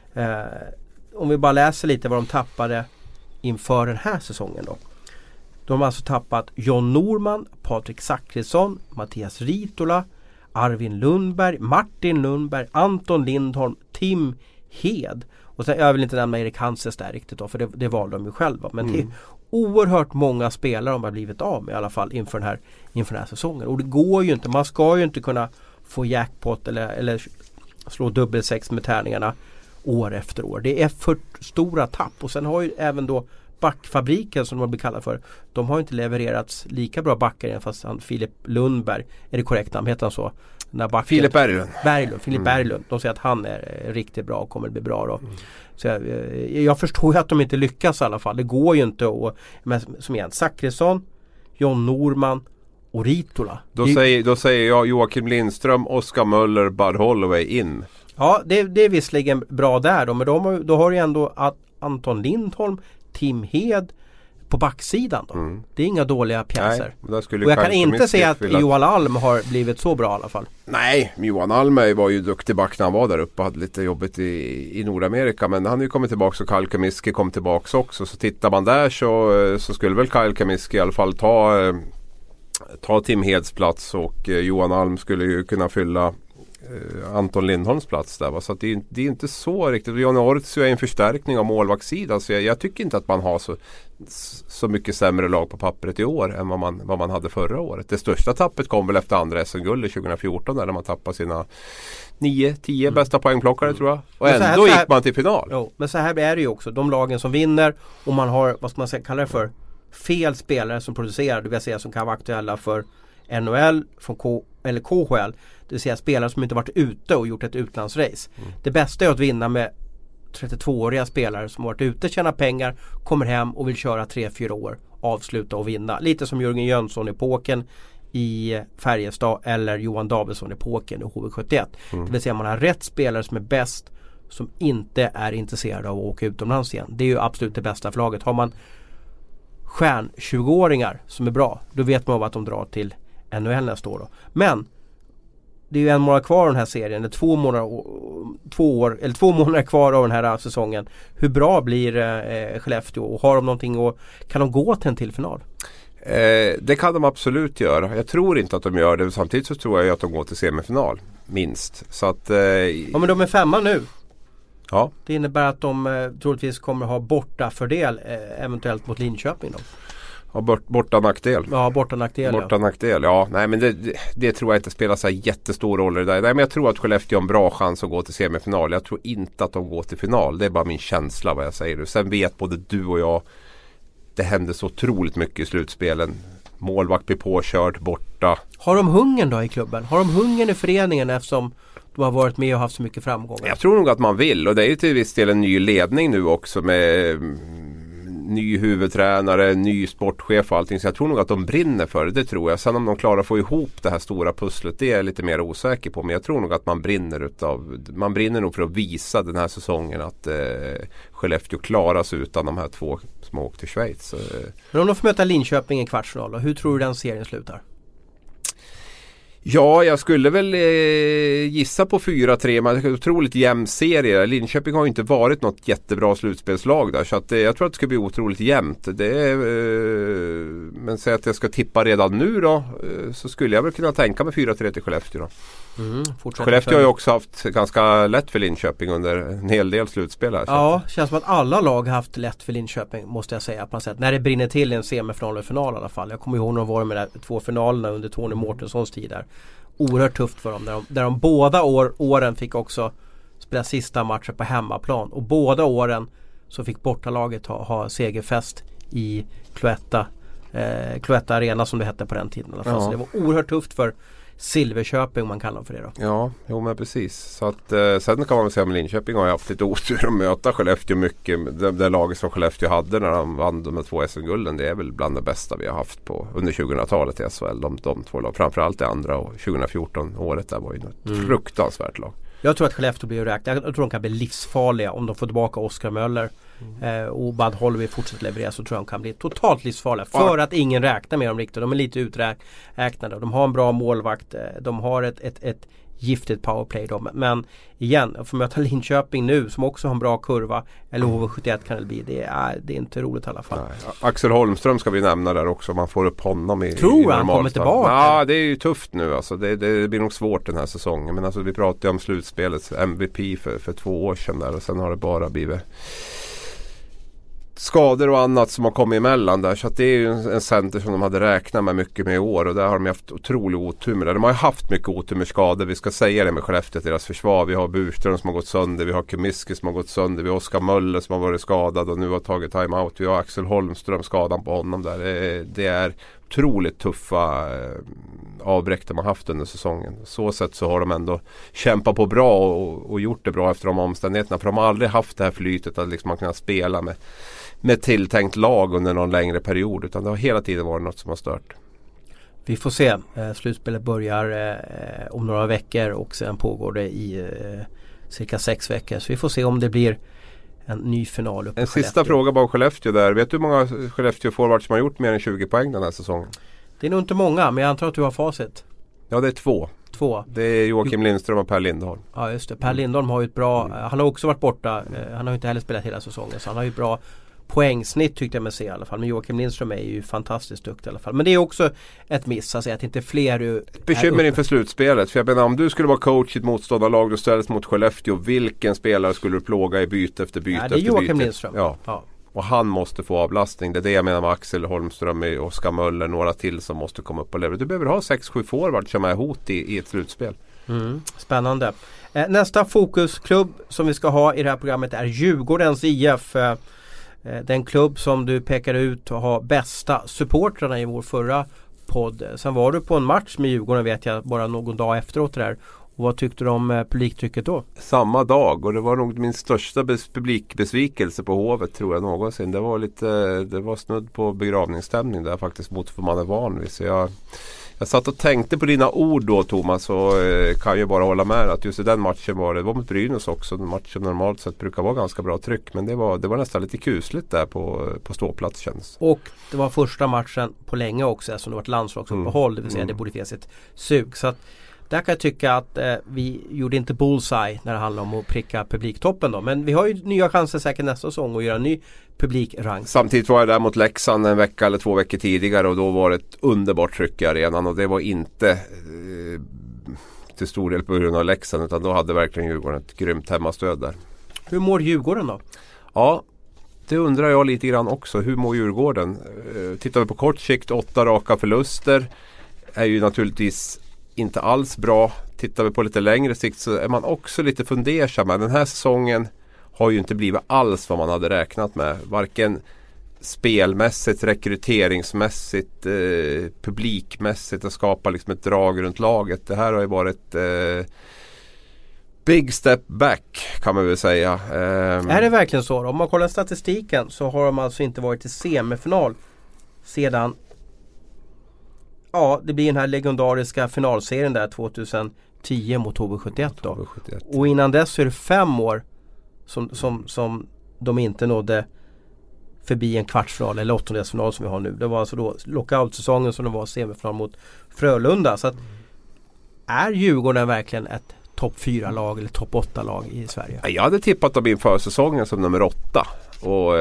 Om vi bara läser lite vad de tappade inför den här säsongen då. De har alltså tappat John Norman, Patrik Zackrisson, Mattias Ritola, Arvin Lundberg, Martin Lundberg, Anton Lindholm, Tim Hed. Och sen, jag vill inte nämna Erik Hanses där riktigt då, för det valde de ju själva. Men det är oerhört många spelare de har blivit av med i alla fall inför den här säsongen. Och det går ju inte, man ska ju inte kunna få jackpot eller slå dubbelsex med tärningarna år efter år. Det är för stora tapp. Och sen har ju även då backfabriken, som de har blivit kallade för, de har inte levererats lika bra backar än fast Filip Lundberg, är det korrekt namn, heter han så? Filip Berglund. Filip Berglund. De säger att han är riktigt bra och kommer att bli bra då. Så jag förstår ju att de inte lyckas i alla fall. Det går ju inte att, men som igen, Zackrisson, John Norman och Ritola. Då säger jag Joakim Lindström, Oskar Möller, Bud Holloway in. Ja, det är visserligen bra där då, men då har ju ändå att Anton Lindholm, Tim Hed på backsidan då. Det är inga dåliga pjäser. Och jag kan inte säga att Johan Alm har blivit så bra i alla fall. Nej, Johan Alm var ju duktig back när han var där uppe och hade lite jobbigt i Nordamerika, men han har ju kommit tillbaka och Kyle Kaminski kom tillbaka också. Så tittar man där så skulle väl Kyle Kaminski i alla fall ta Tim Heds plats, och Johan Alm skulle ju kunna fylla Anton Lindholms plats där. Så att det är inte så riktigt. Johnny Orts är en förstärkning av målvaktssidan, så jag tycker inte att man har så mycket sämre lag på pappret i år än vad man hade förra året. Det största tappet kom väl efter andra SM-guld 2014 där man tappade sina 9-10 bästa poängplockare tror jag. Och ändå gick man till final. Jo, men så här är det ju också. De lagen som vinner, och man har, vad ska man säga, kalla det för, fel spelare som producerar, det vill säga som kan vara aktuella för NHL eller KHL, det vill säga spelare som inte varit ute och gjort ett utlandsrace. Det bästa är att vinna med 32-åriga spelare som varit ute, tjänar pengar, kommer hem och vill köra 3-4 år, avsluta och vinna. Lite som Jörgen Jönsson-epoken i Färjestad eller Johan Davidsson-epoken i HV71. Det vill säga man har rätt spelare som är bäst, som inte är intresserade av att åka utomlands igen. Det är ju absolut det bästa för laget. Har man 20-åringar som är bra, då vet man att de drar till NHL nästa år då. Men det är ju 1 månad kvar av den här serien, eller 2 månader kvar av den här säsongen. Hur bra blir Skellefteå, och har de någonting, och kan de gå till en till final? Det kan de absolut göra. Jag tror inte att de gör det, samtidigt så tror jag att de går till semifinal minst. Så att, ja, men de är 5 nu. Ja. Det innebär att de troligtvis kommer ha borta fördel eventuellt mot Linköping då. Ja, borta nackdel. Ja, borta nackdel. Ja, nej, men det tror jag inte spelar så jättestor roll i det där. Nej, men jag tror att Skellefteå har en bra chans att gå till semifinal. Jag tror inte att de går till final. Det är bara min känsla vad jag säger. Sen vet både du och jag, det händer så otroligt mycket i slutspelen. Målvakt blir påkörd, borta. Har de hungern då i klubben? Har de hungern i föreningen eftersom de har varit med och haft så mycket framgångar? Jag tror nog att man vill, och det är ju till viss del en ny ledning nu också med ny huvudtränare, ny sportchef och allting. Så jag tror nog att de brinner för det tror jag. Sen om de klarar att få ihop det här stora pusslet, det är jag lite mer osäker på. Men jag tror nog att man brinner nog för att visa den här säsongen att Skellefteå klaras utan de här 2 som åker till Schweiz. Men om de får möta Linköping i kvartsfinal, hur tror du den serien slutar? Ja, jag skulle väl gissa på 4-3, men det är en otroligt jämn serie. Linköping har ju inte varit något jättebra slutspelslag där, så att, jag tror att det ska bli otroligt jämnt. Men säg att jag ska tippa redan nu då, så skulle jag väl kunna tänka mig 4-3 till Skellefteå då. Skellefteå har ju också haft ganska lätt för Linköping under en hel del slutspel här. Ja, känns som att alla lag har haft lätt för Linköping, måste jag säga. På något sätt. När det brinner till i en semifinal och final i alla fall. Jag kommer ihåg när de var med de 2 finalerna under Tony Mårtenssons tid där. Oerhört tufft för dem. Där de båda åren fick också spela sista matcher på hemmaplan. Och båda åren så fick bortalaget ha segerfest i Cloetta Arena som det hette på den tiden i alla fall. Ja. Så det var oerhört tufft för Silverköping, om man kallar för det då. Ja, jo men precis. Så att sen kan man väl säga att Linköping har haft lite otur att möta Skellefteå mycket. Det laget som Skellefteå hade när de vann de 2 SM-gulden, det är väl bland det bästa vi har haft på under 2000-talet i SHL. De 2 lag, framförallt det andra, och 2014 året där var ju ett fruktansvärt lag. Jag tror att Skellefteå blir räknat. Jag tror de kan bli livsfarliga om de får tillbaka Oskar Möller och Bad Holby fortsätter leverera, så tror jag de kan bli totalt livsfarliga. För att ingen räknar med dem riktigt. De är lite uträknade. De har en bra målvakt. De har ett giftigt powerplay då. Men igen, att få möta Linköping nu som också har en bra kurva, eller HV71 kan det bli. Det är inte roligt i alla fall. Nej. Axel Holmström ska vi nämna där också. Man får upp honom i tror han kommer tillbaka? Ja, det är ju tufft nu alltså. Det blir nog svårt den här säsongen. Men alltså, vi pratade om slutspelets MVP för 2 år sedan där, och sen har det bara blivit skador och annat som har kommit emellan där. Så att det är ju en center som de hade räknat med mycket med i år, och där har de haft otrolig otur med det. De har ju haft mycket otur med skador. Vi ska säga det med Skellefteå, deras försvar. Vi har Burström som har gått sönder, vi har Kumiski som har gått sönder, vi har Oskar Möller som har varit skadad och nu har tagit timeout. Vi har Axel Holmström, skadan på honom där. Det är otroligt tuffa avbräck de har haft under säsongen. Så sätt så har de ändå kämpat på bra och gjort det bra efter de omständigheterna. För de har aldrig haft det här flytet att liksom man kan spela med tilltänkt lag under någon längre period, utan det har hela tiden varit något som har stört. Vi får se. Slutspelet börjar om några veckor och sen pågår det i cirka 6 veckor. Så vi får se om det blir en ny final uppe. En sista fråga bara om Skellefteå där. Vet du hur många Skellefteå-forwards som har gjort mer än 20 poäng den här säsongen? Det är nog inte många, men jag antar att du har facit. Ja, det är 2. Det är Joakim Lindström och Per Lindholm. Ja, just det. Per Lindholm har ju ett bra... Han har också varit borta. Han har inte heller spelat hela säsongen, så han har ju ett bra poängsnitt tyckte jag mig se i alla fall. Men Joakim Lindström är ju fantastiskt duktig i alla fall. Men det är också ett miss att säga att inte fler bekymmer inför slutspelet. För jag menar, om du skulle vara coach i ett motståndarlag, du ställs mot Skellefteå, vilken spelare skulle du plåga i byte efter byte? Det är Joakim Lindström. Ja. Och han måste få avlastning. Det är det jag menar med Axel Holmström, Oskar Möller, några till som måste komma upp och leverera. Du behöver ha 6-7 forwards som är hot i ett slutspel. Spännande. Nästa fokusklubb som vi ska ha i det här programmet är Djurgårdens IF. Den klubb som du pekade ut och har bästa supportrarna i vår förra podd. Sen var du på en match med Djurgården, vet jag, bara någon dag efteråt där. Och vad tyckte du om publiktrycket då? Samma dag, och det var nog min största publikbesvikelse på Hovet tror jag någonsin. Det var snudd på begravningsstämning där faktiskt mot för man är van vid. Så jag satt och tänkte på dina ord då, Thomas, och kan ju bara hålla med att just i den matchen det var mot Brynäs också. Den matchen normalt sett brukar vara ganska bra tryck, men det var nästan lite kusligt där på ståplats känns. Och det var första matchen på länge också som det var ett landslagsuppehåll, det vill säga det borde finnas ett sug. Så att där kan jag tycka att vi gjorde inte bullseye när det handlar om att pricka publiktoppen då. Men vi har ju nya chanser säkert nästa säsong att göra en ny publikrang. Samtidigt var jag där mot Leksand en vecka eller 2 veckor tidigare, och då var det ett underbart tryck i arenan, och det var inte till stor del på grund av Leksand, utan då hade verkligen Djurgården ett grymt hemmastöd där. Hur mår Djurgården då? Ja, det undrar jag lite grann också. Hur mår Djurgården? Tittar vi på kort sikt, 8 raka förluster är ju naturligtvis inte alls bra. Tittar vi på lite längre sikt så är man också lite fundersam. Den här säsongen har ju inte blivit alls vad man hade räknat med. Varken spelmässigt, rekryteringsmässigt, publikmässigt, att skapa liksom ett drag runt laget. Det här har ju varit big step back kan man väl säga. Är det verkligen så? Om man kollar statistiken så har de alltså inte varit i semifinal sedan, det blir den här legendariska finalserien där 2010 mot HV71 då. HV71. Och innan dess så är det 5 år som de inte nådde förbi en kvartsfinal eller åttondelsfinal som vi har nu. Det var alltså då lockout-säsongen som det var semifinal mot Frölunda. Så att, är Djurgården verkligen ett topp 4-lag eller topp 8-lag i Sverige? Jag hade tippat dem inför säsongen som nummer 8. Och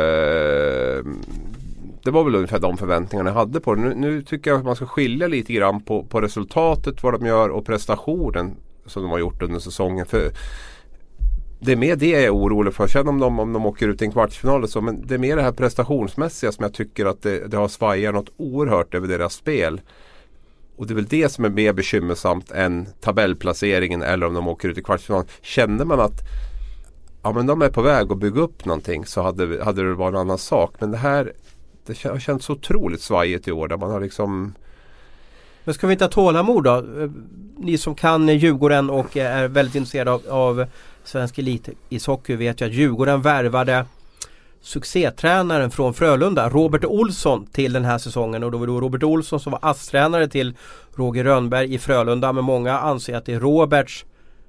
det var väl ungefär de förväntningarna jag hade på det. Nu tycker jag att man ska skilja lite grann på resultatet, vad de gör och prestationen som de har gjort under säsongen. För det är mer det jag är orolig för. Sen om de åker ut i en kvartsfinal och så, men det är mer det här prestationsmässiga som jag tycker att det har svajat något oerhört över deras spel. Och det är väl det som är mer bekymmersamt än tabellplaceringen eller om de åker ut i kvartsfinal. Känner man att men de är på väg att bygga upp någonting så hade det varit en annan sak. Men det har känts så otroligt svajigt i år där man har liksom... Men ska vi inte ha tålamod då? Ni som kan Djurgården och är väldigt intresserade av svensk elitishockey vet ju att Djurgården värvade succétränaren från Frölunda, Robert Olsson, till den här säsongen. Och då var det Robert Olsson som var ASS-tränare till Roger Rönnberg i Frölunda. Men många anser att det är Roberts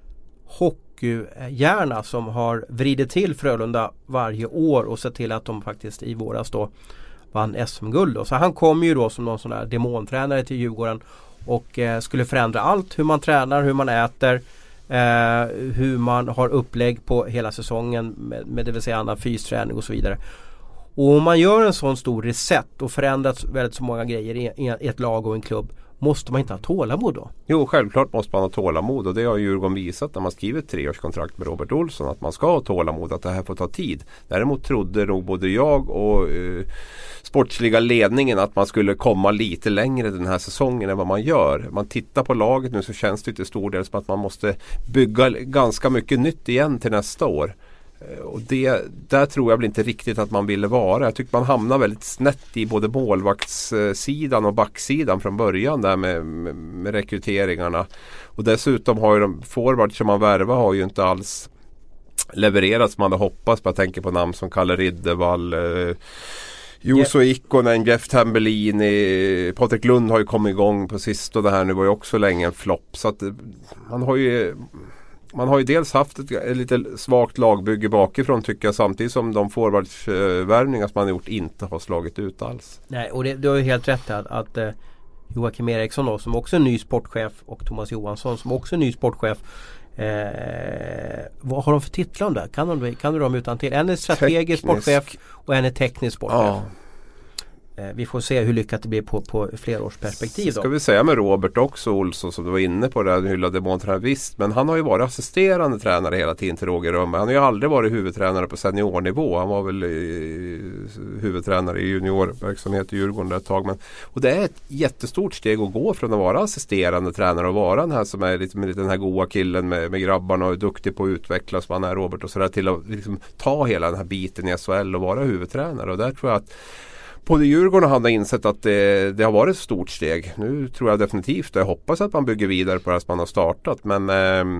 hockeyhjärna som har vridit till Frölunda varje år och sett till att de faktiskt i våras då vann SM-guld. Så han kom ju då som någon sån där demontränare till Djurgården och skulle förändra allt. Hur man tränar, hur man äter, hur man har upplägg på hela säsongen med det vill säga annan fysträning och så vidare. Och om man gör en sån stor reset och förändrat väldigt så många grejer i ett lag och en klubb, måste man inte ha tålamod då? Jo, självklart måste man ha tålamod och det har Djurgården visat när man skrivit 3-årskontrakt med Robert Olsson att man ska ha tålamod, att det här får ta tid. Däremot trodde nog både jag och sportsliga ledningen att man skulle komma lite längre den här säsongen än vad man gör. Man tittar på laget nu så känns det till stor del som att man måste bygga ganska mycket nytt igen till nästa år. Och där tror jag väl inte riktigt att man ville vara. Jag tycker man hamnar väldigt snett i både målvaktssidan och backsidan från början där med rekryteringarna. Och dessutom har ju de forwards som man värvar har ju inte alls levererat som man hade hoppats. Jag tänker på namn som Kalle Riddervall, Juuso Ikonen, Jeff Tambellini, Patrik Lund har ju kommit igång på sist och det här nu var ju också länge en flopp. Så att man har ju dels haft ett lite svagt lagbygge bakifrån tycker jag, samtidigt som de forwardsvärvningar som man har gjort inte har slagit ut alls. Nej, och du har ju helt rätt att Joakim Eriksson då, som också är ny sportchef, och Thomas Johansson som också är ny sportchef, vad har de för titlar där? Kan du dem utan till? En är strategisk sportchef och en är teknisk sportchef. Ja. Vi får se hur lyckat det blir på flerårsperspektiv. Ska vi säga med Robert också Olsson som du var inne på där, hyllade måntränare visst, men han har ju varit assisterande tränare hela tiden till Roger Rönnberg. Han har ju aldrig varit huvudtränare på seniornivå. Han var väl huvudtränare i juniorverksamhet i Djurgården ett tag. Och det är ett jättestort steg att gå från att vara assisterande tränare och vara den här som är lite den här goa killen med grabbarna och är duktig på att utvecklas som han är Robert och sådär, till att liksom ta hela den här biten i SHL och vara huvudtränare. Och där tror jag att både Djurgården har insett att det har varit ett stort steg. Nu tror jag definitivt, jag hoppas att man bygger vidare på det som man har startat. Men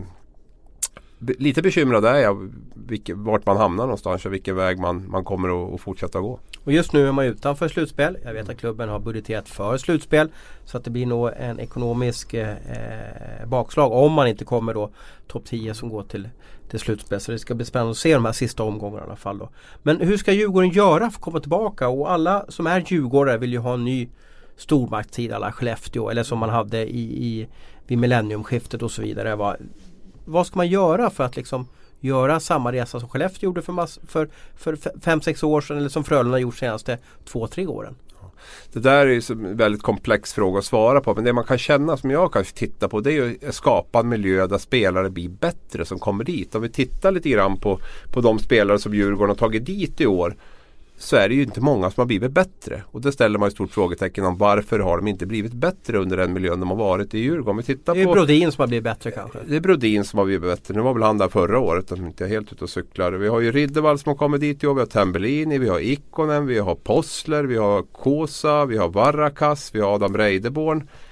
lite bekymrad är jag vart man hamnar någonstans och vilken väg man kommer att fortsätta gå. Och just nu är man utanför slutspel. Jag vet att klubben har budgeterat för slutspel, så att det blir nog en ekonomisk bakslag om man inte kommer då topp 10 som går till slutspel. Så det ska bli spännande att se de här sista omgångarna i alla fall då. Men hur ska Djurgården göra för att komma tillbaka? Och alla som är Djurgårdare vill ju ha en ny stormaktstid alla Skellefteå, eller som man hade vid millenniumskiftet och så vidare. Vad ska man göra för att liksom göra samma resa som Skellefteå gjorde för 5-6 år sedan, eller som Frölunda gjort senaste 2-3 åren? Det där är ju en väldigt komplex fråga att svara på, men det man kan känna som jag kanske tittar på, det är ju att skapa en miljö där spelare blir bättre som kommer dit. Om vi tittar lite grann på de spelare som Djurgården har tagit dit i år, så är det ju inte många som har blivit bättre. Och det ställer man ett stort frågetecken om varför har de inte blivit bättre under den miljön de har varit i Djurgården. Vi tittar det är Brodin som har blivit bättre kanske. Det är Brodin som har blivit bättre. Nu var väl han där förra året om inte helt ute och cyklar. Vi har ju Riddervall som har kommit dit i år. Vi har Tambellini, vi har Ikonen, vi har Possler, vi har Kosa, vi har Varrakas, vi har Adam Reideborn.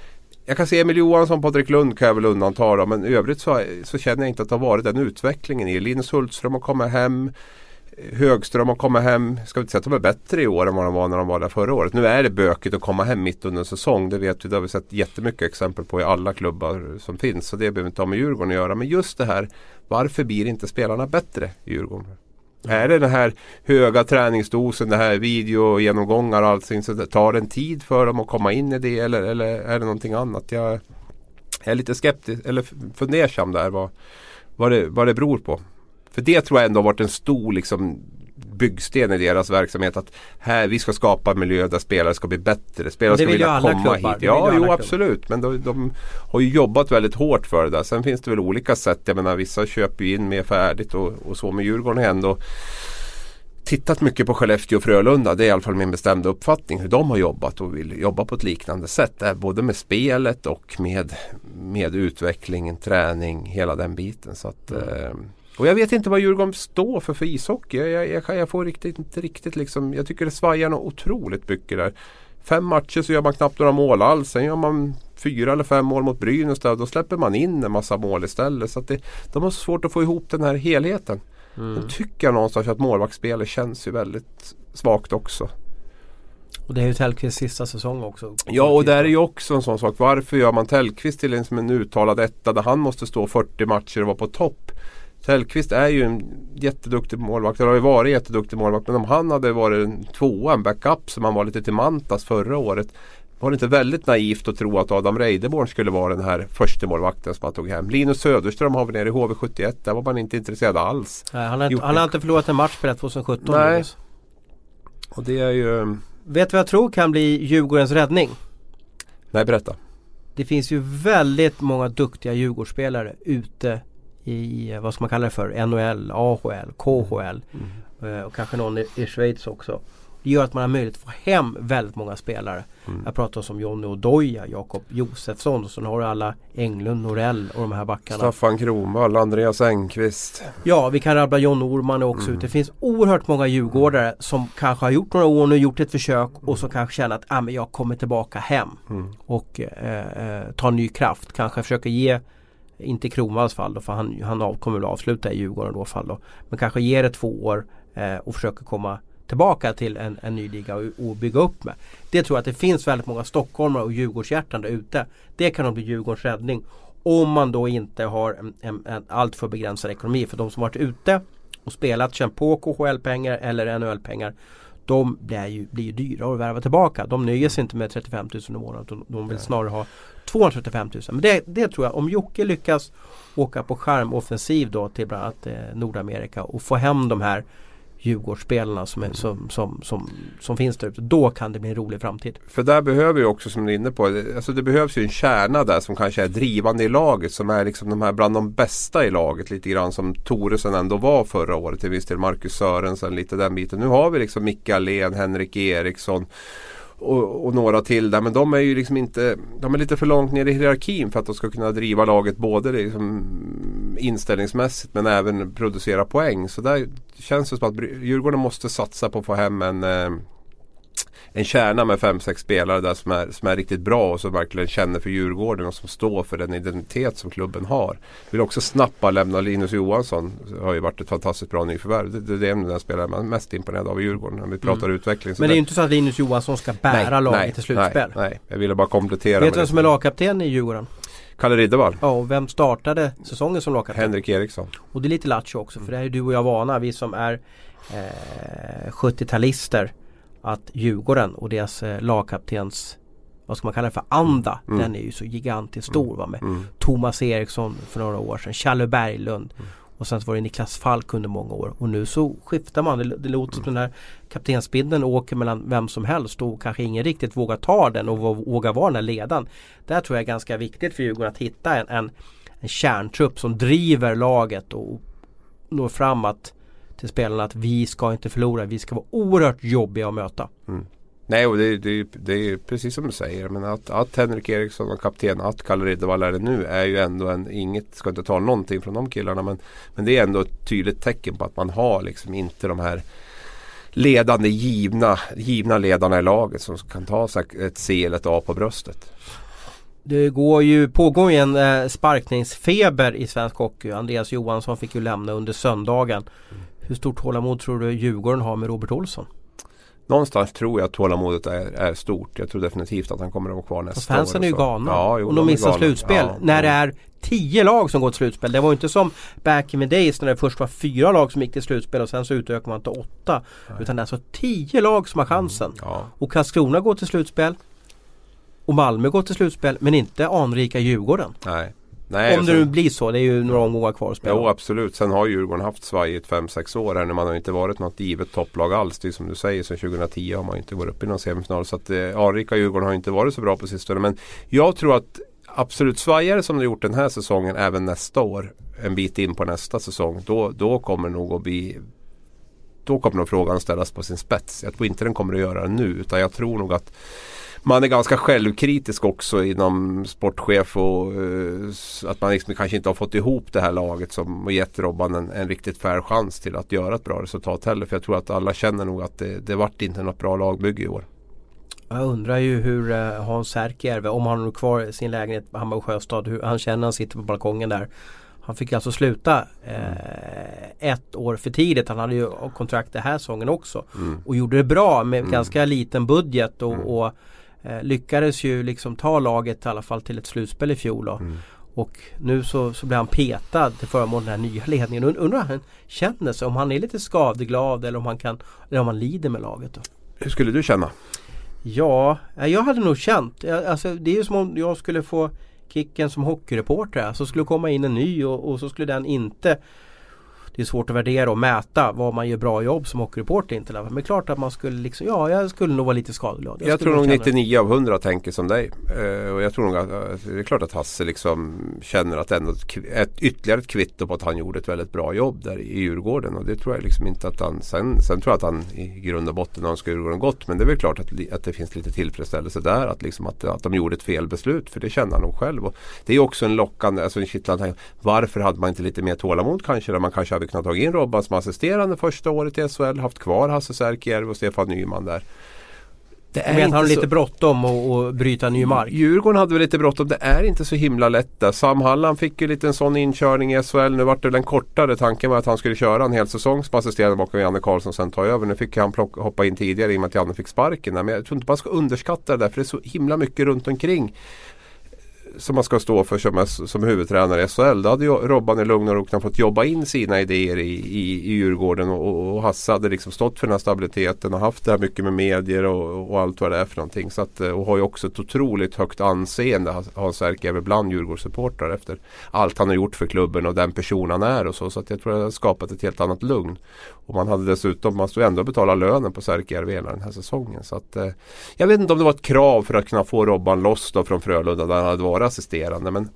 jag kan se Emil Johansson, Patrik Lund kan jag väl undanta då, men i övrigt så känner jag inte att det har varit den utvecklingen i. Linus Hultström har kommit hem, Högström har kommit hem. Ska vi inte säga att de är bättre i år än vad de var när de var där förra året. Nu är det bökigt att komma hem mitt under en säsong. Det vet vi, det har vi sett jättemycket exempel på i alla klubbar som finns. Så det behöver inte ha med Djurgården att göra. Men just det här, varför blir inte spelarna bättre i Djurgården? Är det den här höga träningsdosen, det här videogenomgångar och allting, så det tar en tid för dem att komma in i det, eller är det någonting annat? Jag är lite skeptisk eller fundersam där vad det beror på. För det tror jag ändå har varit en stor liksom byggsten i deras verksamhet, att här vi ska skapa en miljö där spelare ska bli bättre, spelare ska vilja komma hit. Ja, jo absolut, men de har ju jobbat väldigt hårt för det där. Sen finns det väl olika sätt, jag menar vissa köper ju in mer färdigt och så, med Djurgården har ändå tittat mycket på Skellefteå och Frölunda. Det är i alla fall min bestämda uppfattning hur de har jobbat och vill jobba på ett liknande sätt där, både med spelet och med utvecklingen, träning, hela den biten. Så att och jag vet inte vad Djurgården står för ishockey. Jag får inte riktigt liksom, jag tycker det svajar något otroligt mycket där. 5 matcher så gör man knappt några mål alls. Sen gör man 4 eller 5 mål mot Brynäs där, då släpper man in en massa mål istället. Så att de har svårt att få ihop den här helheten. Då tycker jag någonstans att målvaktsspelet känns ju väldigt svagt också. Och det är ju Tellqvists sista säsong också. Ja, och där är ju också en sån sak. Varför gör man Tellqvist till en uttalad etta där han måste stå 40 matcher och vara på topp? Tellqvist är ju en jätteduktig målvakt. Han har ju varit jätteduktig målvakt. Men om han hade varit en tvåa, en backup som han var lite till Mantas förra året, var det inte väldigt naivt att tro att Adam Reideborn skulle vara den här första målvakten som han tog hem. Linus Söderström har vi nere i HV71. Där var man inte intresserad alls. Nej, han har inte förlorat en match på 2017. Nej. Och det är ju... Vet du vad jag tror kan bli Djurgårdens räddning? Nej, berätta. Det finns ju väldigt många duktiga Djurgårdsspelare ute i, vad ska man kalla det för, NHL, AHL, KHL och kanske någon i Schweiz också. Det gör att man har möjlighet att få hem väldigt många spelare. Jag pratar om Johnny Odoja, Jakob Josefsson, och så har du alla Englund, Norell och de här backarna. Staffan Kronwall, Andreas Engqvist. Ja, vi kan rabbla John Orman också ut. Det finns oerhört många djurgårdare som kanske har gjort några år nu, gjort ett försök och så kanske känner att men jag kommer tillbaka hem och tar ny kraft. Kanske försöker ge, inte Kronwalls fall då, för han kommer väl avsluta i Djurgården då fall då. Men kanske ger det 2 år och försöker komma tillbaka till en ny liga och bygga upp med. Det tror jag att det finns väldigt många stockholmare och Djurgårdshjärtan där ute. Det kan nog bli Djurgårdens räddning om man då inte har en allt för begränsad ekonomi. För de som varit ute och spelat, känt på KHL-pengar eller NHL-pengar, de blir ju dyra att värva tillbaka. De nöjer sig inte med 35 000 i månaden. De vill snarare ha 235 000. Men det tror jag, om Jocke lyckas åka på skärmoffensiv då till bland annat Nordamerika och få hem de här Djurgårdsspelarna som finns där ute, då kan det bli en rolig framtid. För där behöver ju också, som du är inne på, alltså det behövs ju en kärna där som kanske är drivande i laget, som är liksom de här bland de bästa i laget, lite grann som Toresen ändå var förra året, till viss till Marcus Sörensen, lite den biten. Nu har vi liksom Micke Alén, Henrik Eriksson och några till där, men de är ju liksom inte, de är lite för långt ner i hierarkin för att de ska kunna driva laget både liksom inställningsmässigt men även producera poäng. Så där känns det som att Djurgården måste satsa på att få hem en kärna med 5-6 spelare där som är riktigt bra och som verkligen känner för Djurgården och som står för den identitet som klubben har. Vill också snabbt lämna Linus Johansson, har ju varit ett fantastiskt bra nyförvärv. Det är den spelare man är mest imponerad av i Djurgården när vi pratar utveckling. Men det är ju inte så att Linus Johansson ska bära laget till slutspel. Nej, jag ville bara komplettera. Vet du vem som är lagkapten i Djurgården? Kalle Riddervall. Ja, och vem startade säsongen som lagkapten? Henrik Eriksson. Och det är lite lattjo också, för det är ju du och jag vana, vi som är 70-talister, att Djurgården och deras lagkaptens, vad ska man kalla det för, anda, den är ju så gigantiskt stor med Thomas Eriksson för några år sedan, Challe Berglund och sen var det Niklas Falk under många år, och nu så skiftar man, det låter som den här kaptensbilden åker mellan vem som helst och kanske ingen riktigt vågar ta den och vågar vara den här ledan. Där tror jag är ganska viktigt för Djurgården att hitta en kärntrupp som driver laget och når fram till spelarna att vi ska inte förlora, vi ska vara oerhört jobbiga att möta. Nej, och det är precis som du säger, men att Henrik Eriksson och kapten, att Kalle Riddervall är det nu, är ju ändå inget, ska inte ta någonting från de killarna, men det är ändå ett tydligt tecken på att man har liksom inte de här ledande, givna ledarna i laget som kan ta sig ett C eller ett A på bröstet. Det pågår ju en sparkningsfeber i svensk hockey. Andreas Johansson fick ju lämna under söndagen. Hur stort tålamod tror du Djurgården har med Robert Olsson? Någonstans tror jag att tålamodet är stort. Jag tror definitivt att han kommer att vara kvar nästa år. Fansen är ju galna. Ja, och de missar slutspel. När det är 10 lag som går till slutspel. Det var inte som back in the days när det först var 4 lag som gick till slutspel och sen så utökar man till 8. Utan det är alltså 10 lag som har chansen. Och Karlskrona går till slutspel. Och Malmö går till slutspel, men inte anrika Djurgården. Nej, om det nu blir så, det är ju några omgångar kvar att spela. Jo, absolut. Sen har Djurgården haft svajigt 5-6 år här när man har inte varit något givet topplag alls. Det är som du säger, sen 2010 har man inte gått upp i någon semifinal. Så att anrika Djurgården har inte varit så bra på sistone. Men jag tror att absolut svajare som de gjort den här säsongen även nästa år, en bit in på nästa säsong, då kommer nog att bli... Då kommer nog frågan ställas på sin spets. Jag tror inte den kommer att göra det nu, utan jag tror nog att man är ganska självkritisk också inom sportchef och att man liksom kanske inte har fått ihop det här laget som har gett Robban en riktigt fair chans till att göra ett bra resultat heller. För jag tror att alla känner nog att det vart inte något bra lagbygge i år. Jag undrar ju hur Hans Särkijärvi, om han har kvar sin lägenhet på Hammarby Sjöstad, hur han känner när han sitter på balkongen där. Han fick alltså sluta 1 år för tidigt. Han hade ju kontrakt det här säsongen också. Och gjorde det bra med ganska liten budget och lyckades ju liksom ta laget i alla fall till ett slutspel i fjol då. Och nu så blir han petad till förmån den här nya ledningen. Undrar han känner sig, om han är lite skadeglad eller om han lider med laget då. Hur skulle du känna? Ja, jag hade nog känt. Alltså, det är ju som om jag skulle få kicken som hockeyreporter. Så skulle komma in en ny och så skulle den inte... Det är svårt att värdera och mäta vad man gör bra jobb som hockeyreporter inte. Men klart att man skulle liksom, jag skulle nog vara lite skadeglad. Jag tror nog 99 av 100 tänker som dig. Och jag tror nog att det är klart att Hasse liksom känner att ändå ytterligare ett kvitto på att han gjorde ett väldigt bra jobb där i Djurgården. Och det tror jag liksom inte att han, sen tror jag att han i grund och botten önskar Djurgården gott. Men det är väl klart att det finns lite tillfredsställelse där. Att, liksom att de gjorde ett fel beslut. För det känner han nog själv. Och det är också en lockande, alltså en kittlande. Varför hade man inte lite mer tålamod kanske? Där man kanske hade kunnat ta in Robban som assisterande första året i SHL, haft kvar Hasse Särkijärvi och Stefan Nyman där. Det är inte han lite bråttom att bryta ny mark. Djurgården hade väl lite bråttom. Det är inte så himla lätt där. Sam Halland fick ju lite en sån inkörning i SHL. Nu var det väl en kortare. Tanken var att han skulle köra en hel säsong som assisterande bakom Janne Karlsson sen ta över. Nu fick han hoppa in tidigare i och med att Janne fick sparken. Men jag tror inte man ska underskatta det där, för det är så himla mycket runt omkring som man ska stå för som huvudtränare i SHL. Då hade ju Robban i lugn och ro kunnat fått jobba in sina idéer i Djurgården och Hasse hade liksom stått för den här stabiliteten och haft det här mycket med medier och allt vad det är för någonting. Så att, och har ju också ett otroligt högt anseende Hans Särkijärvi bland Djurgårdssupportrar efter allt han har gjort för klubben och den person han är och så att jag tror att det har skapat ett helt annat lugn. Och man hade dessutom, man stod ändå betala lönen på Särkijärvi hela den här säsongen. Så att, jag vet inte om det var ett krav för att kunna få Robban loss då från Frölunda där han hade varit assisterande, men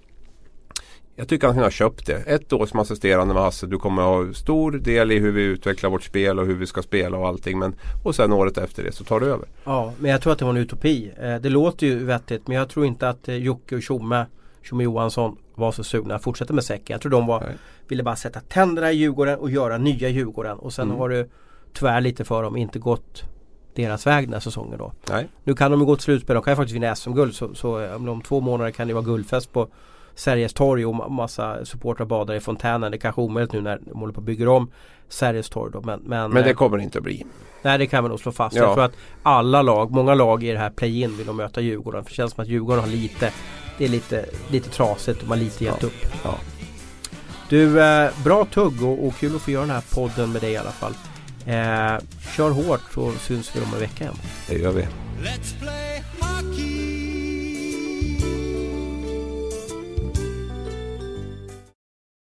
jag tycker att han har köpt det. 1 år som assisterande med Hasse, du kommer ha stor del i hur vi utvecklar vårt spel och hur vi ska spela och allting, och sen året efter det så tar det över. Ja, men jag tror att det var en utopi. Det låter ju vettigt, men jag tror inte att Jocke och Tjomme Johansson var så sugna att fortsätta med säcken. Jag tror de ville bara sätta tänderna i Djurgården och göra nya Djurgården, och sen har det tyvärr lite för dem inte gått deras väg den här säsongen då. Nej. Nu kan de ju gå till slutspel, de kan ju faktiskt vinna SM-guld, så om 2 månader kan det vara guldfest på Sergels torg och massa supportrar badar i fontänen. Det är kanske omöjligt nu när de håller på att bygga om Sergels torg då, men det kommer inte att bli. Nej, det kan man nog slå fast. Jag tror att många lag i det här play-in vill de möta Djurgården, för det känns som att Djurgården har det är lite trasigt och man lite gett upp. Ja. Du, bra tugg och kul att få göra den här podden med dig i alla fall. Kör hårt, så syns vi om en vecka igen. Det gör vi. Let's play hockey.